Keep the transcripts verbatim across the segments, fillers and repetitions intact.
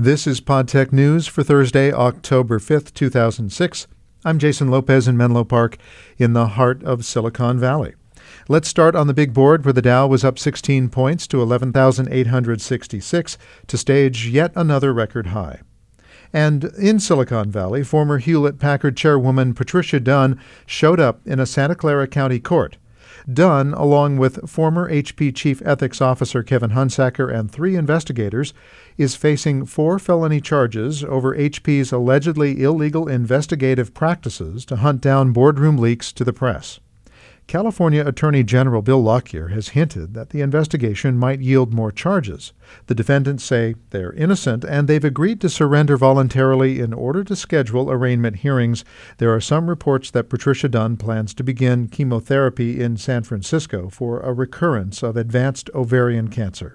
This is PodTech News for Thursday, October fifth, two thousand six. I'm Jason Lopez in Menlo Park in the heart of Silicon Valley. Let's start on the big board where the Dow was up sixteen points to eleven thousand eight hundred sixty-six to stage yet another record high. And in Silicon Valley, former Hewlett-Packard chairwoman Patricia Dunn showed up in a Santa Clara County court. Dunn, along with former H P Chief Ethics Officer Kevin Hunsaker and three investigators, is facing four felony charges over H P's allegedly illegal investigative practices to hunt down boardroom leaks to the press. California Attorney General Bill Lockyer has hinted that the investigation might yield more charges. The defendants say they're innocent and they've agreed to surrender voluntarily in order to schedule arraignment hearings. There are some reports that Patricia Dunn plans to begin chemotherapy in San Francisco for a recurrence of advanced ovarian cancer.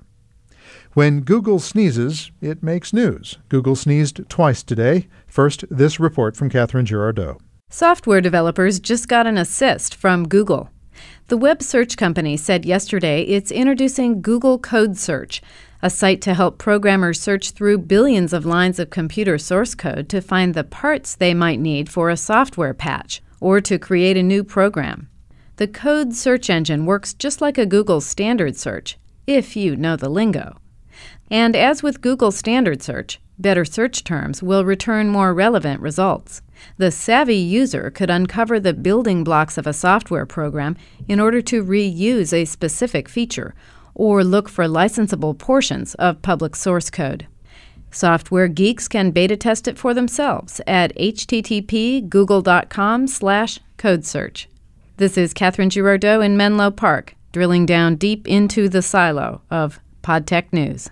When Google sneezes, it makes news. Google sneezed twice today. First, this report from Catherine Girardeau. Software developers just got an assist from Google. The web search company said yesterday it's introducing Google Code Search, a site to help programmers search through billions of lines of computer source code to find the parts they might need for a software patch or to create a new program. The Code search engine works just like a Google standard search, if you know the lingo. And as with Google standard search, better search terms will return more relevant results. The savvy user could uncover the building blocks of a software program in order to reuse a specific feature or look for licensable portions of public source code. Software geeks can beta test it for themselves at h t t p google dot com slash code search. This is Catherine Girardeau in Menlo Park, drilling down deep into the silo of PodTech News.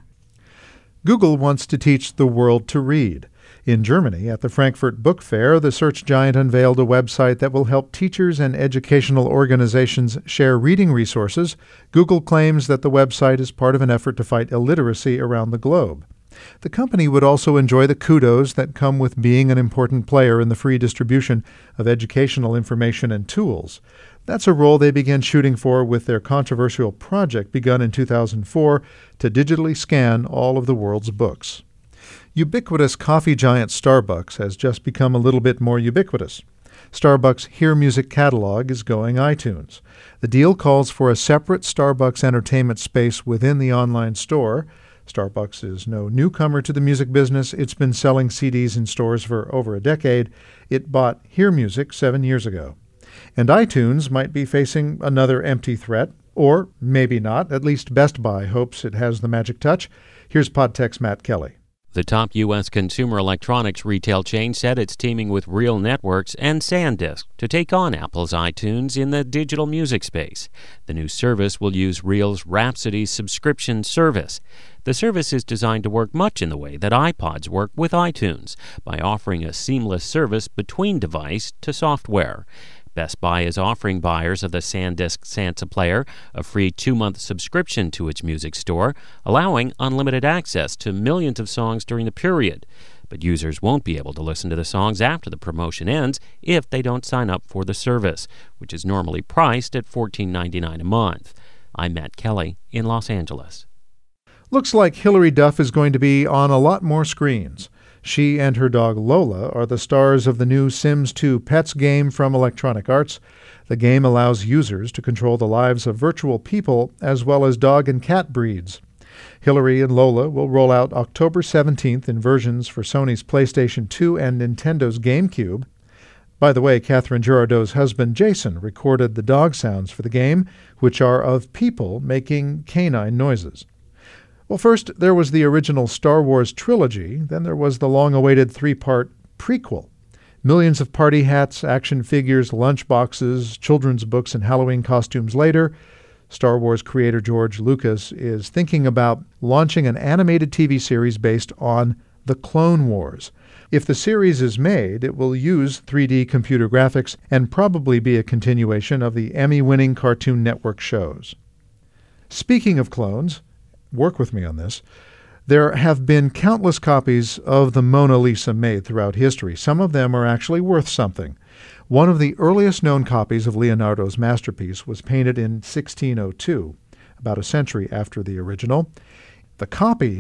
Google wants to teach the world to read. In Germany, at the Frankfurt Book Fair, the search giant unveiled a website that will help teachers and educational organizations share reading resources. Google claims that the website is part of an effort to fight illiteracy around the globe. The company would also enjoy the kudos that come with being an important player in the free distribution of educational information and tools. That's a role they began shooting for with their controversial project begun in two thousand four to digitally scan all of the world's books. Ubiquitous coffee giant Starbucks has just become a little bit more ubiquitous. Starbucks' Hear Music catalog is going iTunes. The deal calls for a separate Starbucks entertainment space within the online store. Starbucks is no newcomer to the music business. It's been selling C Ds in stores for over a decade. It bought Hear Music seven years ago. And iTunes might be facing another empty threat, or maybe not. At least Best Buy hopes it has the magic touch. Here's PodTech's Matt Kelly. The top U S consumer electronics retail chain said it's teaming with Real Networks and SanDisk to take on Apple's iTunes in the digital music space. The new service will use Real's Rhapsody subscription service. The service is designed to work much in the way that iPods work with iTunes, by offering a seamless service between device to software. Best Buy is offering buyers of the SanDisk Sansa player a free two-month subscription to its music store, allowing unlimited access to millions of songs during the period. But users won't be able to listen to the songs after the promotion ends if they don't sign up for the service, which is normally priced at fourteen ninety-nine a month. I'm Matt Kelly in Los Angeles. Looks like Hilary Duff is going to be on a lot more screens. She and her dog Lola are the stars of the new Sims two Pets game from Electronic Arts. The game allows users to control the lives of virtual people as well as dog and cat breeds. Hilary and Lola will roll out October seventeenth in versions for Sony's PlayStation two and Nintendo's GameCube. By the way, Catherine Girardeau's husband Jason recorded the dog sounds for the game, which are of people making canine noises. Well, first, there was the original Star Wars trilogy. Then there was the long-awaited three-part prequel. Millions of party hats, action figures, lunchboxes, children's books, and Halloween costumes later, Star Wars creator George Lucas is thinking about launching an animated T V series based on The Clone Wars. If the series is made, it will use three D computer graphics and probably be a continuation of the Emmy-winning Cartoon Network shows. Speaking of clones, work with me on this. There have been countless copies of the Mona Lisa made throughout history. Some of them are actually worth something. One of the earliest known copies of Leonardo's masterpiece was painted in sixteen oh two, about a century after the original. The copy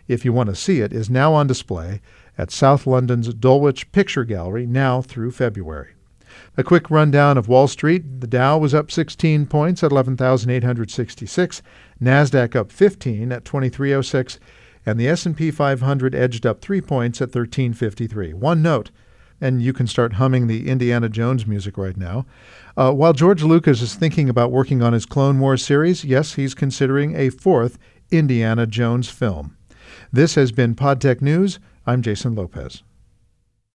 if you want to see it, is now on display at South London's Dulwich Picture Gallery now through February. A quick rundown of Wall Street. The Dow was up sixteen points at eleven thousand eight hundred sixty-six, NASDAQ up fifteen at twenty-three oh six, and the S and P five hundred edged up three points at thirteen fifty-three. One note, and you can start humming the Indiana Jones music right now. Uh, while George Lucas is thinking about working on his Clone Wars series, yes, he's considering a fourth Indiana Jones film. This has been PodTech News. I'm Jason Lopez.